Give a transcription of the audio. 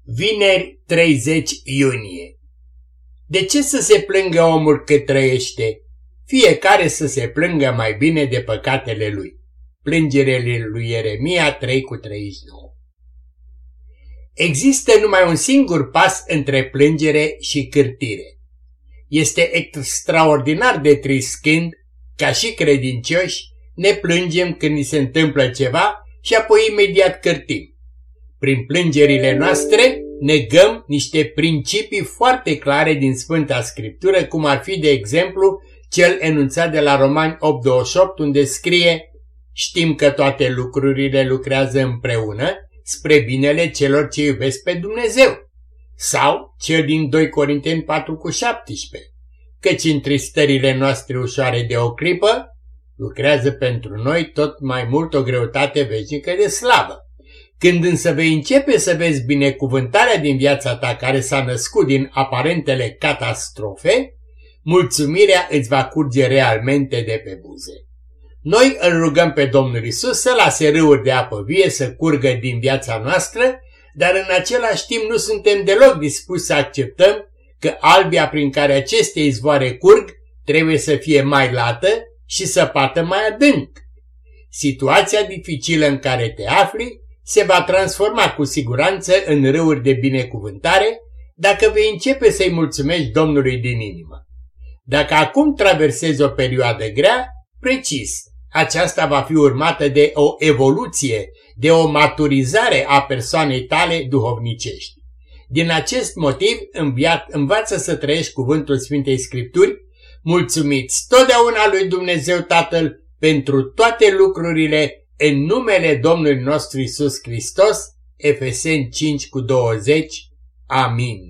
Vineri 30 iunie. De ce să se plângă omul cât trăiește? Fiecare să se plângă mai bine de păcatele lui. Plângerele lui Ieremia 3:39. Există numai un singur pas între plângere și cârtire. Este extraordinar de trist când, ca și credincioși, ne plângem când ni se întâmplă ceva și apoi imediat cârtim. Prin plângerile noastre negăm niște principii foarte clare din Sfânta Scriptură, cum ar fi, de exemplu, cel enunțat de la Romani 8:28, unde scrie: știm că toate lucrurile lucrează împreună spre binele celor ce iubesc pe Dumnezeu. Sau cel din 2 Corinteni 4:17, căci întristările noastre ușoare de o clipă lucrează pentru noi tot mai mult o greutate veșnică de slavă. Când însă vei începe să vezi binecuvântarea din viața ta care s-a născut din aparentele catastrofe, mulțumirea îți va curge realmente de pe buze. Noi îl rugăm pe Domnul Iisus să lase râuri de apă vie să curgă din viața noastră, dar în același timp nu suntem deloc dispuși să acceptăm că albia prin care aceste izvoare curg trebuie să fie mai lată și săpată mai adânc. Situația dificilă în care te afli se va transforma cu siguranță în râuri de binecuvântare dacă vei începe să-i mulțumești Domnului din inimă. Dacă acum traversezi o perioadă grea, precis, aceasta va fi urmată de o evoluție, de o maturizare a persoanei tale duhovnicești. Din acest motiv, învață să trăiești cuvântul Sfintei Scripturi, mulțumiți totdeauna lui Dumnezeu Tatăl pentru toate lucrurile, în numele Domnului nostru Iisus Hristos. Efeseni 5:20. Amin.